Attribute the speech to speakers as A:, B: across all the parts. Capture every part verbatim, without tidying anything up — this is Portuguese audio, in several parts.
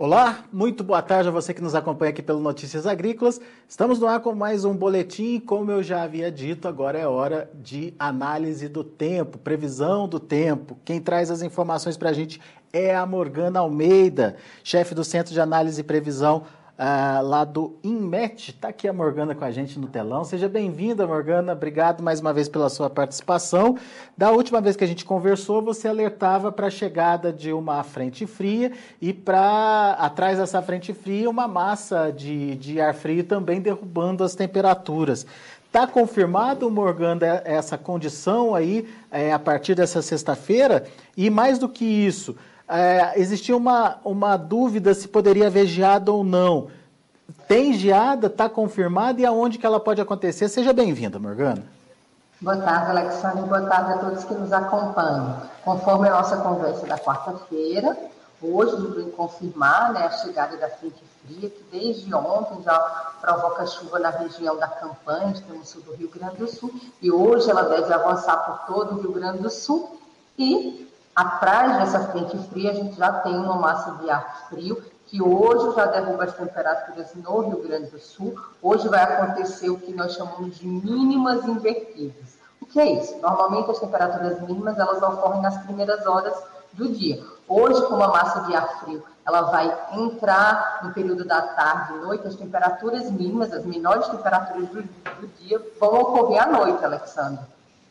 A: Olá, muito boa tarde a você que nos acompanha aqui pelo Notícias Agrícolas. Estamos no ar com mais um boletim. Como eu já havia dito, agora é hora de análise do tempo, previsão do tempo. Quem traz as informações para a gente é a Morgana Almeida, chefe do Centro de Análise e Previsão uh, lá do INMET. Está aqui a Morgana com a gente no telão. Seja bem-vinda, Morgana. Obrigado mais uma vez pela sua participação. Da última vez que a gente conversou, você alertava para a chegada de uma frente fria e para atrás dessa frente fria uma massa de, de ar frio também derrubando as temperaturas. Está confirmado, Morgana, essa condição aí é, a partir dessa sexta-feira? E mais do que isso, é, existia uma, uma dúvida se poderia haver geada ou não. Tem geada? Está confirmada? E aonde que ela pode acontecer? Seja bem-vinda, Morgana.
B: Boa tarde, Alexandre, e boa tarde a todos que nos acompanham. Conforme a nossa conversa da quarta-feira, hoje nos vem confirmar, né, a chegada da frente fria, que desde ontem já provoca chuva na região da Campanha, extremo sul do Rio Grande do Sul, e hoje ela deve avançar por todo o Rio Grande do Sul, e atrás dessa frente fria a gente já tem uma massa de ar frio, que hoje já derruba as temperaturas no Rio Grande do Sul. Hoje vai acontecer o que nós chamamos de mínimas invertidas. O que é isso? Normalmente as temperaturas mínimas elas ocorrem nas primeiras horas do dia. Hoje, com uma massa de ar frio, ela vai entrar no período da tarde e noite, as temperaturas mínimas, as menores temperaturas do, do dia, vão ocorrer à noite, Alexandre.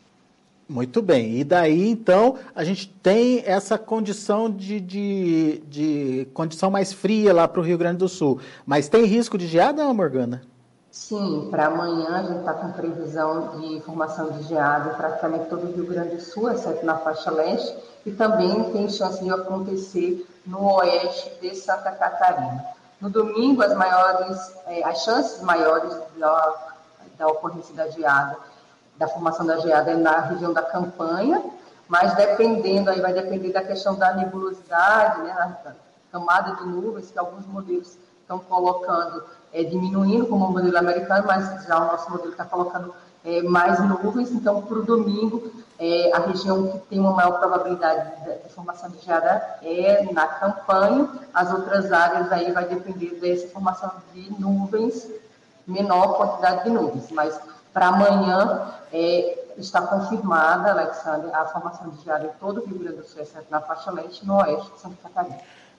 A: Muito bem, e daí então a gente tem essa condição de, de, de condição mais fria lá para o Rio Grande do Sul, mas tem risco de geada, Morgana?
B: Sim, para amanhã a gente está com previsão de formação de geada em praticamente todo o Rio Grande do Sul, exceto na faixa leste, e também tem chance de acontecer no oeste de Santa Catarina. No domingo, as maiores, as chances maiores da, da ocorrência da geada, da formação da geada é na região da Campanha, mas dependendo, aí vai depender da questão da nebulosidade, né, na camada de nuvens, que alguns modelos estão colocando, é, diminuindo como o modelo americano, mas já o nosso modelo está colocando é, mais nuvens. Então, para o domingo, é, a região que tem uma maior probabilidade de, de formação de geada é na Campanha. As outras áreas aí vai depender dessa formação de nuvens, menor quantidade de nuvens, mas para amanhã é, está confirmada, Alexandre, a formação de geada em todo o Rio Grande do Sul, exceto na faixa leste e no oeste de Santa Catarina.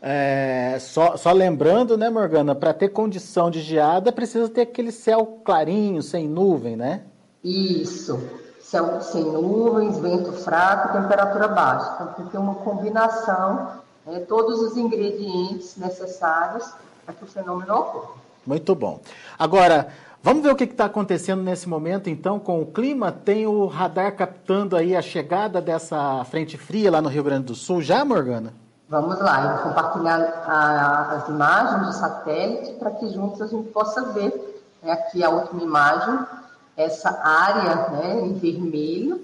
A: É, só, só lembrando, né, Morgana, para ter condição de geada precisa ter aquele céu clarinho, sem nuvem, né?
B: Isso, céu sem nuvens, vento fraco, temperatura baixa. Então tem que ter uma combinação, né, todos os ingredientes necessários para que o fenômeno ocorra.
A: Muito bom. Agora, vamos ver o que está acontecendo nesse momento, então, com o clima. Tem o radar captando aí a chegada dessa frente fria lá no Rio Grande do Sul já, Morgana?
B: Vamos lá, eu vou compartilhar a, as imagens do satélite para que juntos a gente possa ver, né, aqui a última imagem, essa área, né, em vermelho,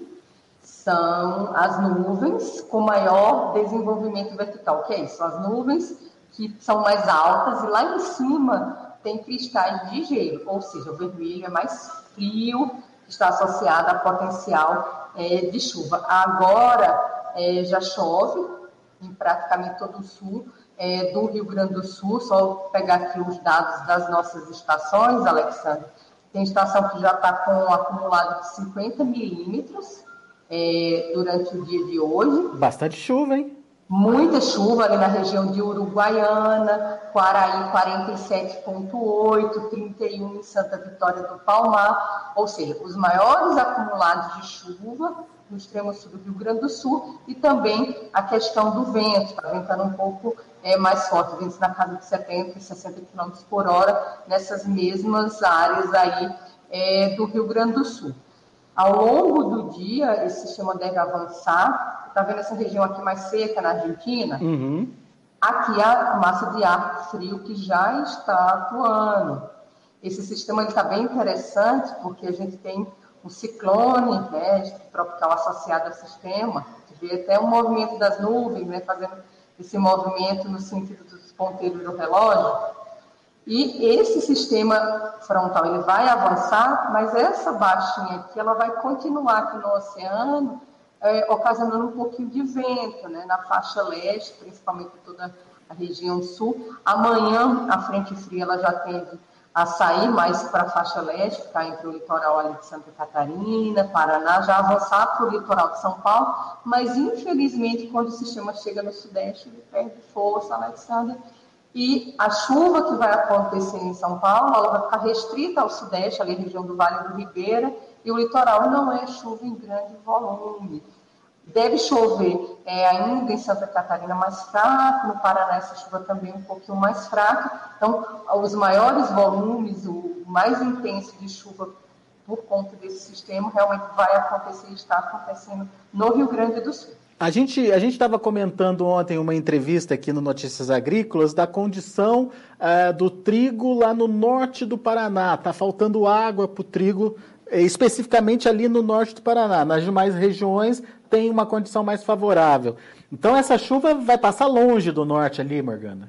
B: são as nuvens com maior desenvolvimento vertical. O que é isso? São as nuvens que são mais altas e lá em cima tem cristais de gelo, ou seja, o vermelho é mais frio, está associado a potencial é, de chuva. Agora é, já chove em praticamente todo o sul é, do Rio Grande do Sul. Só pegar aqui os dados das nossas estações, Alexandre. Tem estação que já está com um acumulado de cinquenta milímetros é, durante o dia de hoje.
A: Bastante chuva, hein?
B: Muita chuva ali na região de Uruguaiana, Quaraí quarenta e sete vírgula oito, trinta e um em Santa Vitória do Palmar, ou seja, os maiores acumulados de chuva no extremo sul do Rio Grande do Sul, e também a questão do vento, está ventando um pouco é, mais forte, vento na casa de setenta, sessenta quilômetros por hora, nessas mesmas áreas aí é, do Rio Grande do Sul. Ao longo do dia, esse sistema deve avançar. Está vendo essa região aqui mais seca na Argentina?
A: Uhum.
B: Aqui há a massa de ar frio que já está atuando. Esse sistema está bem interessante porque a gente tem um ciclone, né, tropical associado ao sistema. A gente vê até o movimento das nuvens, né, fazendo esse movimento no sentido dos ponteiros do relógio. E esse sistema frontal ele vai avançar, mas essa baixinha aqui ela vai continuar aqui no oceano, é, ocasionando um pouquinho de vento, né, na faixa leste, principalmente toda a região sul. Amanhã, a frente fria ela já tende a sair mais para a faixa leste, ficar entre o litoral ali de Santa Catarina, Paraná, já avançar para o litoral de São Paulo, mas infelizmente quando o sistema chega no sudeste, ele perde força, Alexandre, e a chuva que vai acontecer em São Paulo, ela vai ficar restrita ao sudeste, ali a região do Vale do Ribeira, e o litoral não é chuva em grande volume. Deve chover é, ainda em Santa Catarina mais fraco, no Paraná essa chuva também um pouquinho mais fraca. Então, os maiores volumes, o mais intenso de chuva por conta desse sistema, realmente vai acontecer e está acontecendo no Rio Grande do Sul.
A: A gente a gente estava comentando ontem uma entrevista aqui no Notícias Agrícolas da condição uh, do trigo lá no norte do Paraná. Está faltando água para o trigo, especificamente ali no norte do Paraná. Nas demais regiões tem uma condição mais favorável. Então essa chuva vai passar longe do norte ali, Morgana?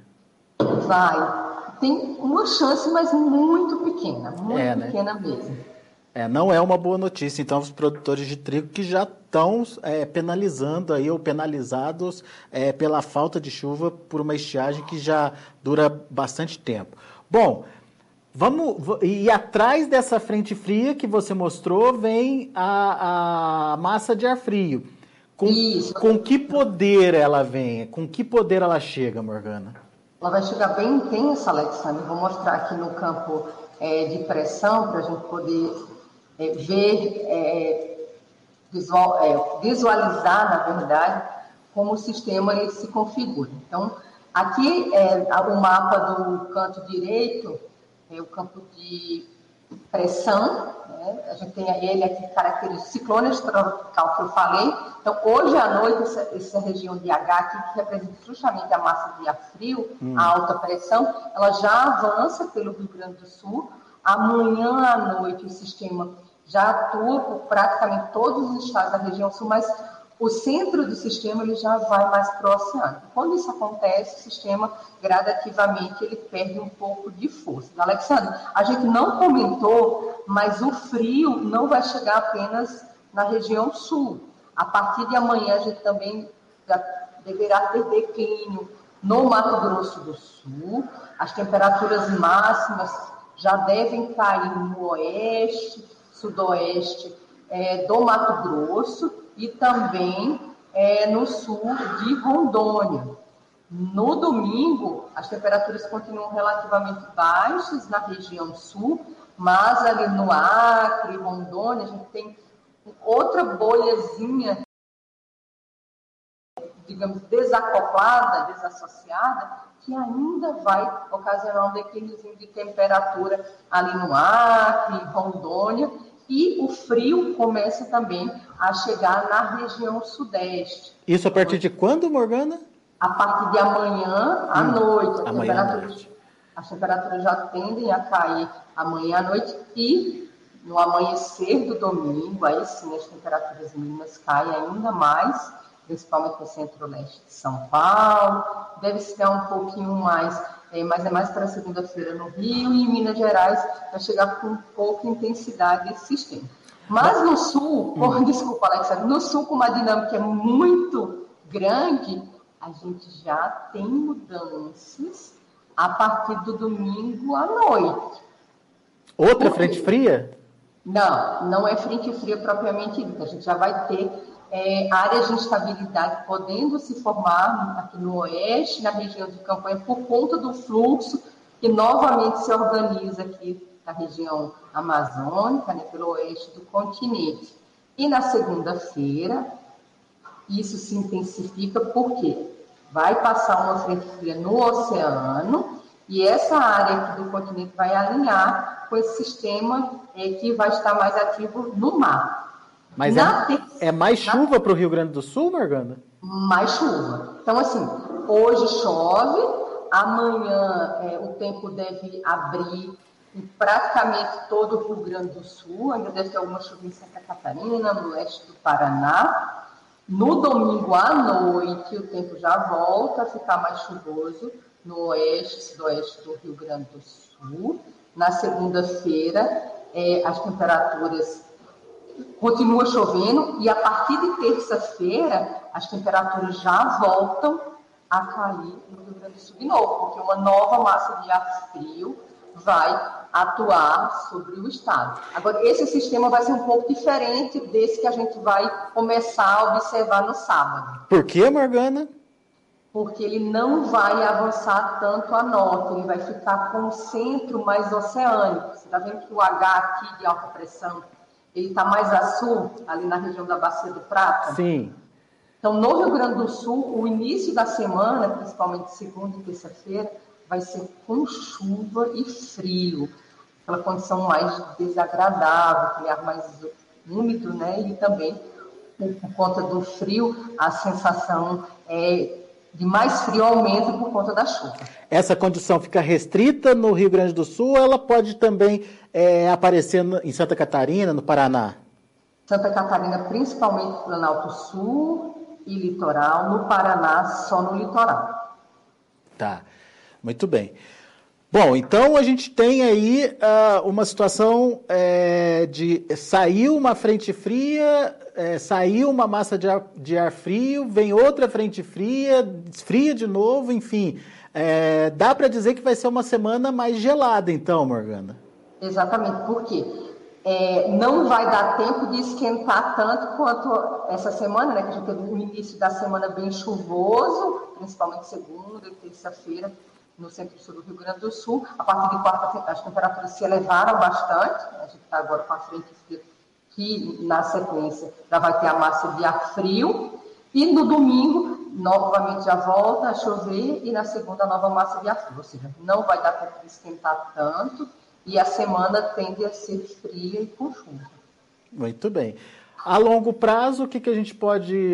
B: Vai. Tem uma chance, mas muito pequena, muito é, pequena né? mesmo.
A: É, não é uma boa notícia, então, os produtores de trigo que já estão é, penalizando aí, ou penalizados é, pela falta de chuva por uma estiagem que já dura bastante tempo. Bom, vamos, e atrás dessa frente fria que você mostrou, vem a, a massa de ar frio. Com, com que poder ela vem? Com que poder ela chega, Morgana?
B: Ela vai chegar bem intensa, Alexandre. Vou mostrar aqui no campo é, de pressão, para a gente poder é, ver, é, visual, é, visualizar, na verdade, como o sistema ele se configura. Então, aqui é o mapa do canto direito, é o campo de pressão, né? A gente tem ele aqui característico ciclone extratropical que eu falei. Então, hoje à noite, essa, essa região de H aqui, que representa justamente a massa de ar frio, hum. a alta pressão, ela já avança pelo Rio Grande do Sul. Amanhã à noite o sistema já atua por praticamente todos os estados da região sul, mas o centro do sistema ele já vai mais para o oceano. Quando isso acontece, o sistema gradativamente ele perde um pouco de força. Alexandre, a gente não comentou, mas o frio não vai chegar apenas na região sul. A partir de amanhã a gente também já deverá ter declínio no Mato Grosso do Sul. As temperaturas máximas já devem cair no oeste, sudoeste é, do Mato Grosso e também é, no sul de Rondônia. No domingo, as temperaturas continuam relativamente baixas na região sul, mas ali no Acre, Rondônia, a gente tem outra bolhazinha, digamos, desacoplada, desassociada, que ainda vai ocasionar um declínio de temperatura ali no Acre, Rondônia, e o frio começa também a chegar na região sudeste.
A: Isso a partir de quando, Morgana?
B: A partir de amanhã à hum, noite.
A: Amanhã à noite.
B: As temperaturas já tendem a cair amanhã à noite e no amanhecer do domingo, aí sim as temperaturas mínimas caem ainda mais, principalmente no centro-leste de São Paulo. Deve ser um pouquinho mais, é, mas é mais para segunda-feira no Rio e em Minas Gerais vai chegar com pouca intensidade esse sistema. Mas no sul, hum. oh, desculpa, Alexandre, no sul com uma dinâmica muito grande, a gente já tem mudanças a partir do domingo à noite.
A: Outra frente fria?
B: Não, não é frente fria propriamente dita. A gente já vai ter é, áreas de instabilidade podendo se formar aqui no oeste, na região de Campanha, por conta do fluxo que novamente se organiza aqui na região amazônica, né, pelo oeste do continente. E na segunda-feira, isso se intensifica porque vai passar uma frente fria no oceano e essa área aqui do continente vai alinhar com esse sistema é, que vai estar mais ativo no mar.
A: Mas é, terça, é mais chuva para o Rio Grande do Sul, Morgana?
B: Mais chuva. Então, assim, hoje chove, amanhã é, o tempo deve abrir em praticamente todo o Rio Grande do Sul, ainda deve ter alguma chuva em Santa Catarina, no oeste do Paraná. No domingo à noite, o tempo já volta a ficar mais chuvoso no oeste, sudoeste do Rio Grande do Sul. Na segunda-feira, é, as temperaturas continuam chovendo e a partir de terça-feira, as temperaturas já voltam a cair no Rio Grande do Sul de novo, porque uma nova massa de ar frio vai atuar sobre o estado. Agora, esse sistema vai ser um pouco diferente desse que a gente vai começar a observar no sábado.
A: Por que, Morgana?
B: Porque ele não vai avançar tanto a norte, ele vai ficar com o centro mais oceânico. Você está vendo que o H aqui de alta pressão, ele está mais a sul, ali na região da Bacia do Prata?
A: Sim.
B: Então, no Rio Grande do Sul, o início da semana, principalmente segunda e terça-feira, vai ser com chuva e frio. Aquela condição mais desagradável, aquele ar mais úmido, né? E também, por conta do frio, a sensação é de mais frio aumenta por conta da chuva.
A: Essa condição fica restrita no Rio Grande do Sul ou ela pode também é, aparecer em Santa Catarina, no Paraná?
B: Santa Catarina, principalmente Planalto Sul e litoral, no Paraná, só no litoral.
A: Tá, muito bem. Bom, então a gente tem aí uh, uma situação é, de saiu uma frente fria, é, saiu uma massa de ar, de ar frio, vem outra frente fria, esfria de novo, enfim. É, dá para dizer que vai ser uma semana mais gelada, então, Morgana?
B: Exatamente, por quê? É, não vai dar tempo de esquentar tanto quanto essa semana, né? Que a gente teve um início da semana bem chuvoso, principalmente segunda e terça-feira, no centro-sul do Rio Grande do Sul. A partir de quarta, as temperaturas se elevaram bastante. A gente está agora com a frente fria, que na sequência já vai ter a massa de ar frio. E no domingo, novamente já volta a chover e na segunda, a nova massa de ar frio. Ou seja, não vai dar tempo de esquentar tanto e a semana tende a ser fria e com chuva.
A: Muito bem. A longo prazo, o que, que a gente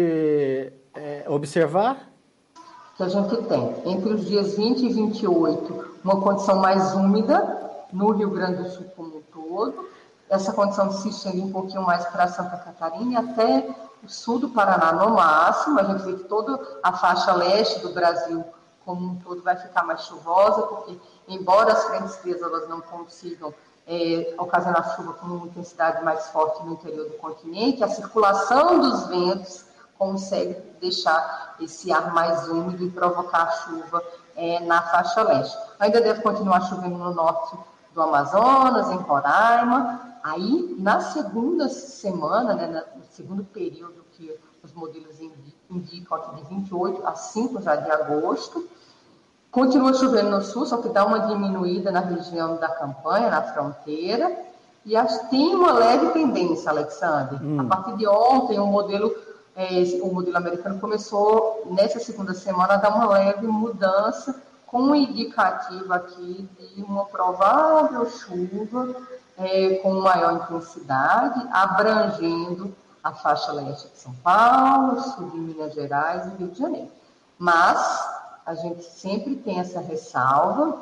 A: pode é, observar?
B: Que a gente tem entre os dias vinte e vinte e oito uma condição mais úmida no Rio Grande do Sul como um todo. Essa condição se estende um pouquinho mais para Santa Catarina e até o sul do Paraná no máximo. A gente vê que toda a faixa leste do Brasil como um todo vai ficar mais chuvosa, porque embora as frentes frias elas não consigam é, ocasionar chuva com uma intensidade mais forte no interior do continente, a circulação dos ventos consegue deixar esse ar mais úmido e provocar chuva é, na faixa leste. Ainda deve continuar chovendo no norte do Amazonas, em Roraima. Aí, na segunda semana, né, no segundo período que os modelos indicam aqui de vinte e oito a cinco já de agosto, continua chovendo no sul, só que dá uma diminuída na região da Campanha, na fronteira, e tem uma leve tendência, Alexandre. Hum. A partir de ontem, o modelo É, o modelo americano começou, nessa segunda semana, a dar uma leve mudança, com um indicativo aqui de uma provável chuva é, com maior intensidade, abrangendo a faixa leste de São Paulo, sul de Minas Gerais e Rio de Janeiro. Mas a gente sempre tem essa ressalva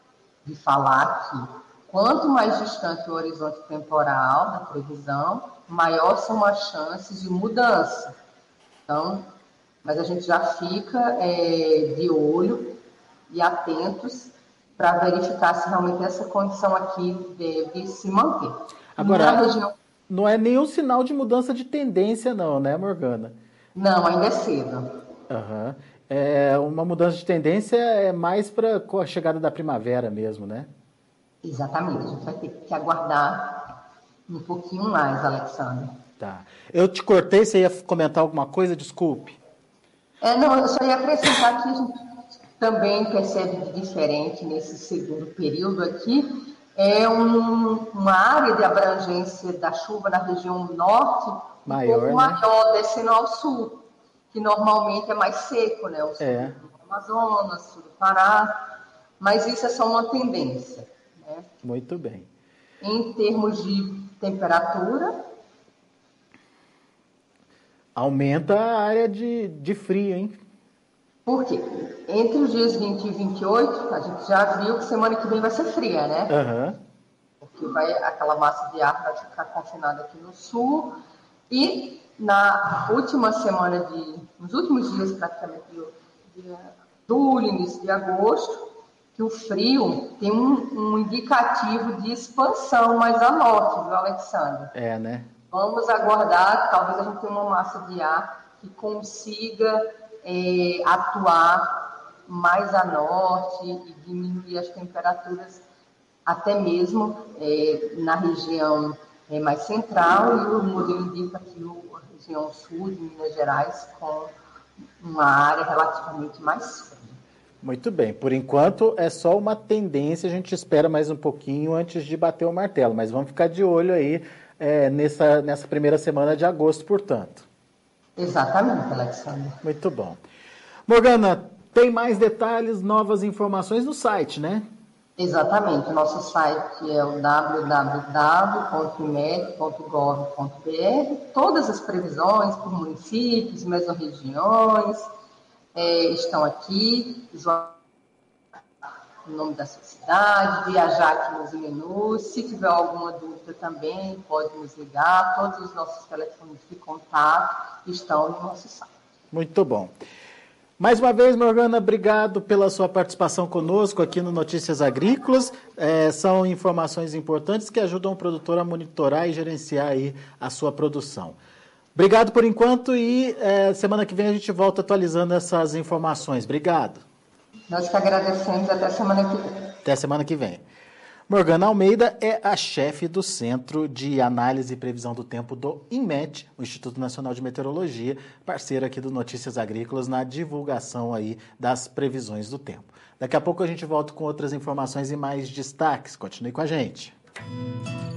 B: de falar que quanto mais distante o horizonte temporal da previsão, maior são as chances de mudança. Então, mas a gente já fica é, de olho e atentos para verificar se realmente essa condição aqui deve se manter.
A: Agora, região... não é nenhum sinal de mudança de tendência não, né, Morgana?
B: Não, ainda é cedo.
A: Uhum. É, uma mudança de tendência é mais para a chegada da primavera mesmo, né?
B: Exatamente, a gente vai ter que aguardar um pouquinho mais, Alexandre.
A: Tá. Eu te cortei, você ia comentar alguma coisa? Desculpe.
B: É, não, eu só ia acrescentar que a gente também percebe de diferente nesse segundo período aqui, é um, uma área de abrangência da chuva na região norte
A: maior,
B: um pouco
A: né?
B: maior, descendo ao sul, que normalmente é mais seco, né? O sul
A: é.
B: do Amazonas, sul do Pará, mas isso é só uma tendência. Né?
A: Muito bem.
B: Em termos de temperatura,
A: aumenta a área de, de frio, hein?
B: Por quê? Entre os dias vinte e vinte e oito, a gente já viu que semana que vem vai ser fria, né?
A: Uhum.
B: Porque vai, aquela massa de ar vai ficar confinada aqui no sul. E na última semana de... nos últimos dias, praticamente, de, de julho, início de agosto, que o frio tem um, um indicativo de expansão mais a norte, viu, Alexandre?
A: É, né?
B: Vamos aguardar, talvez a gente tenha uma massa de ar que consiga é, atuar mais a norte e diminuir as temperaturas até mesmo é, na região é, mais central, e o modelo indica que a região sul de Minas Gerais com uma área relativamente mais fria.
A: Muito bem, por enquanto é só uma tendência, a gente espera mais um pouquinho antes de bater o martelo, mas vamos ficar de olho aí é, nessa, nessa primeira semana de agosto, portanto.
B: Exatamente, Alexandre.
A: Muito bom. Morgana, tem mais detalhes, novas informações no site, né?
B: Exatamente, o nosso site é o w w w ponto i m e t ponto gov ponto b r, todas as previsões por municípios, mesorregiões, é, estão aqui, o nome da sua cidade, viajar aqui nos menus. Se tiver alguma dúvida também, pode nos ligar. Todos os nossos telefones de contato estão no nosso site.
A: Muito bom. Mais uma vez, Morgana, obrigado pela sua participação conosco aqui no Notícias Agrícolas. É, são informações importantes que ajudam o produtor a monitorar e gerenciar aí a sua produção. Obrigado por enquanto e é, semana que vem a gente volta atualizando essas informações. Obrigado.
B: Nós que agradecemos. Até semana que vem.
A: Até semana que vem. Morgana Almeida é a chefe do Centro de Análise e Previsão do Tempo do INMET, o Instituto Nacional de Meteorologia, parceiro aqui do Notícias Agrícolas na divulgação aí das previsões do tempo. Daqui a pouco a gente volta com outras informações e mais destaques. Continue com a gente.